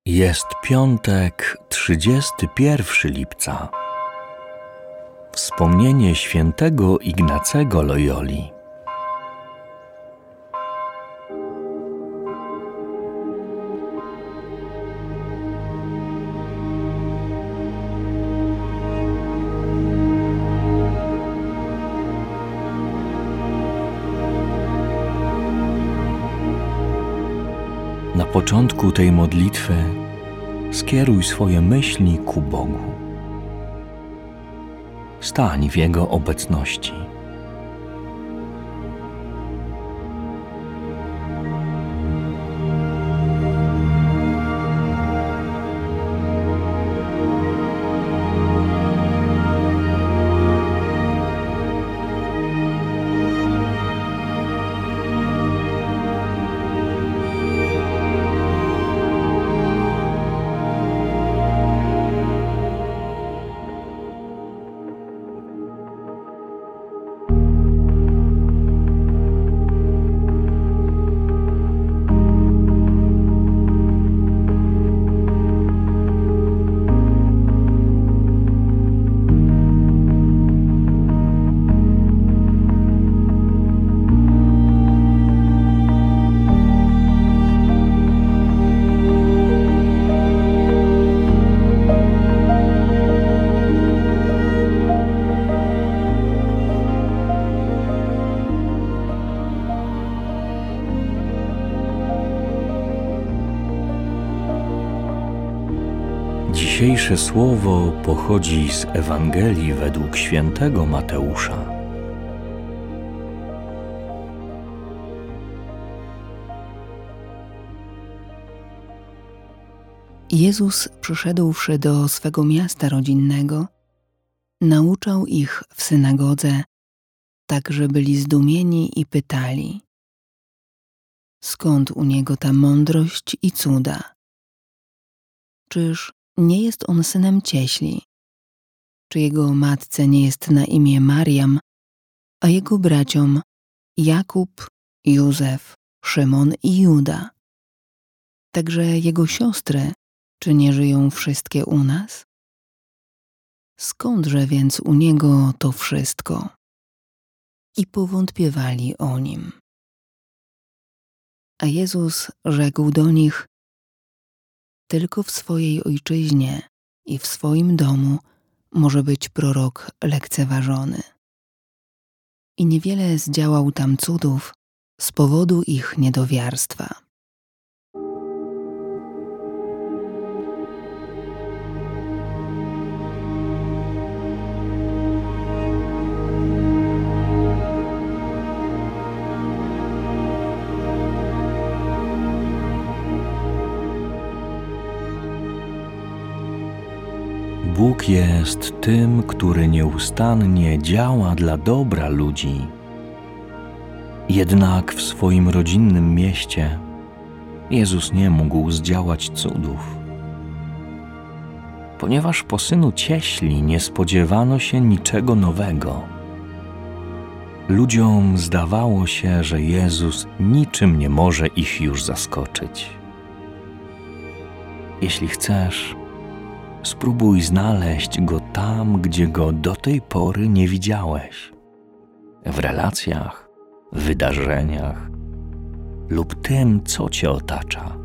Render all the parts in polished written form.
Jest piątek, 31 lipca. Wspomnienie świętego Ignacego Loyoli. Na początku tej modlitwy skieruj swoje myśli ku Bogu. Stań w Jego obecności. Dzisiejsze słowo pochodzi z Ewangelii według świętego Mateusza. Jezus, przyszedłszy do swego miasta rodzinnego, nauczał ich w synagodze, tak że byli zdumieni i pytali: skąd u Niego ta mądrość i cuda? Czyż nie jest On synem cieśli? Czy Jego matce nie jest na imię Mariam, a Jego braciom Jakub, Józef, Szymon i Juda? Także Jego siostry, czy nie żyją wszystkie u nas? Skądże więc u Niego to wszystko? I powątpiewali o Nim. A Jezus rzekł do nich: tylko w swojej ojczyźnie i w swoim domu może być prorok lekceważony. I niewiele zdziałał tam cudów z powodu ich niedowiarstwa. Bóg jest tym, który nieustannie działa dla dobra ludzi. Jednak w swoim rodzinnym mieście Jezus nie mógł zdziałać cudów. Ponieważ po synu cieśli nie spodziewano się niczego nowego. Ludziom zdawało się, że Jezus niczym nie może ich już zaskoczyć. Jeśli chcesz, spróbuj znaleźć Go tam, gdzie Go do tej pory nie widziałeś. W relacjach, wydarzeniach lub tym, co Cię otacza.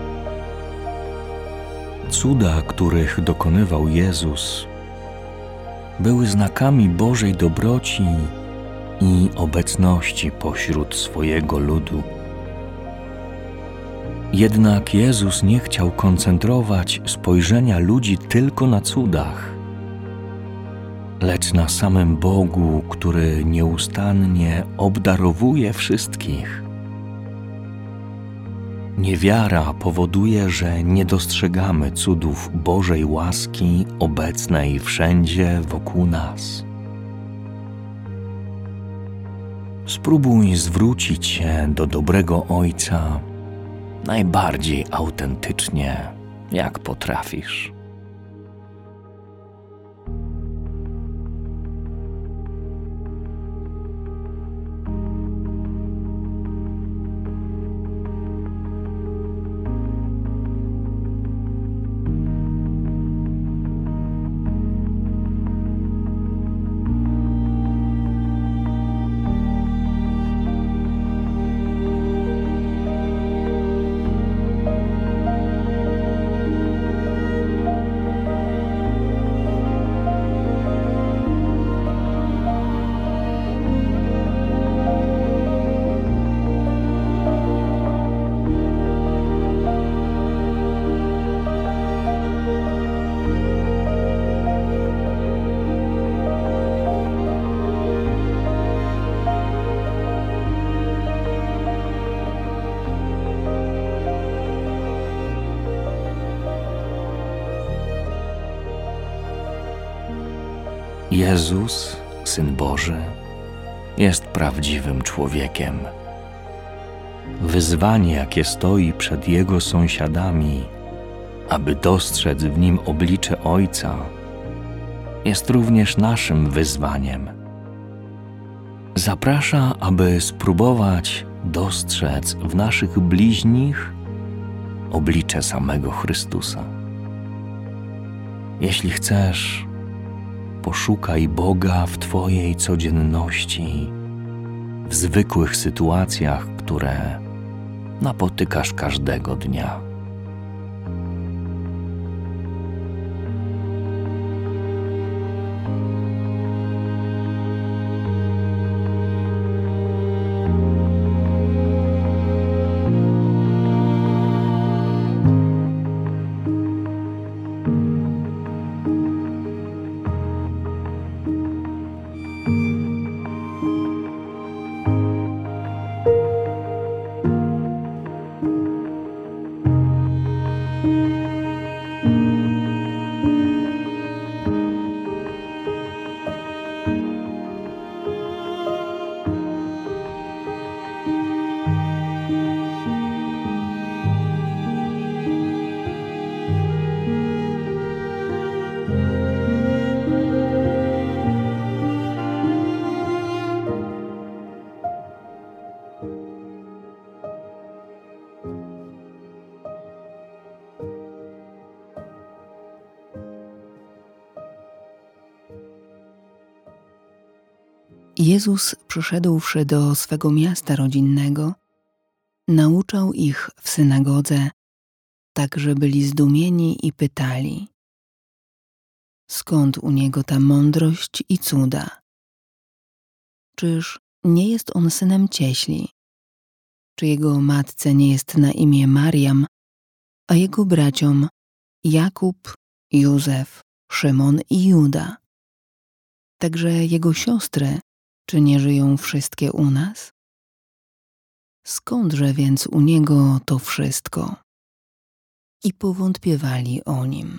Cuda, których dokonywał Jezus, były znakami Bożej dobroci i obecności pośród swojego ludu. Jednak Jezus nie chciał koncentrować spojrzenia ludzi tylko na cudach, lecz na samym Bogu, który nieustannie obdarowuje wszystkich. Niewiara powoduje, że nie dostrzegamy cudów Bożej łaski obecnej wszędzie wokół nas. Spróbuj zwrócić się do dobrego Ojca najbardziej autentycznie, jak potrafisz. Jezus, Syn Boży, jest prawdziwym człowiekiem. Wyzwanie, jakie stoi przed Jego sąsiadami, aby dostrzec w Nim oblicze Ojca, jest również naszym wyzwaniem. Zaprasza, aby spróbować dostrzec w naszych bliźnich oblicze samego Chrystusa. Jeśli chcesz, poszukaj Boga w Twojej codzienności, w zwykłych sytuacjach, które napotykasz każdego dnia. Jezus, przyszedłszy do swego miasta rodzinnego, nauczał ich w synagodze, tak że byli zdumieni i pytali: skąd u Niego ta mądrość i cuda? Czyż nie jest On synem cieśli? Czy Jego matce nie jest na imię Mariam, a Jego braciom Jakub, Józef, Szymon i Juda? Także Jego siostry, czy nie żyją wszystkie u nas? Skądże więc u Niego to wszystko? I powątpiewali o Nim.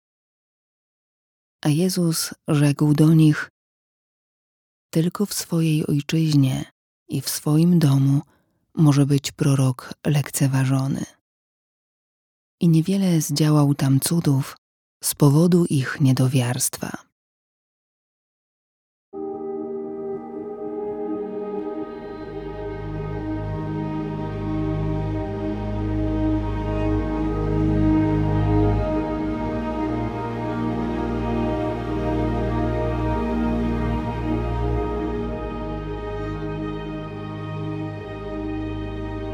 A Jezus rzekł do nich: tylko w swojej ojczyźnie i w swoim domu może być prorok lekceważony. I niewiele zdziałał tam cudów z powodu ich niedowiarstwa.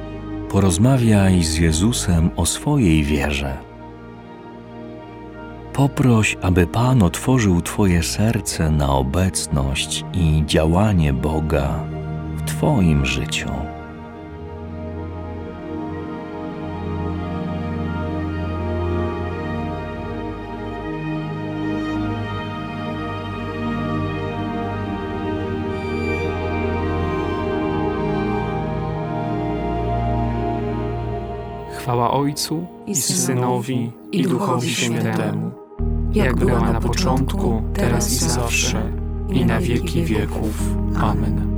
Porozmawiaj z Jezusem o swojej wierze. Poproś, aby Pan otworzył Twoje serce na obecność i działanie Boga w Twoim życiu. Chwała Ojcu i Synowi, i Duchowi Świętemu, jak była na początku, teraz i zawsze, i na wieki wieków. Amen.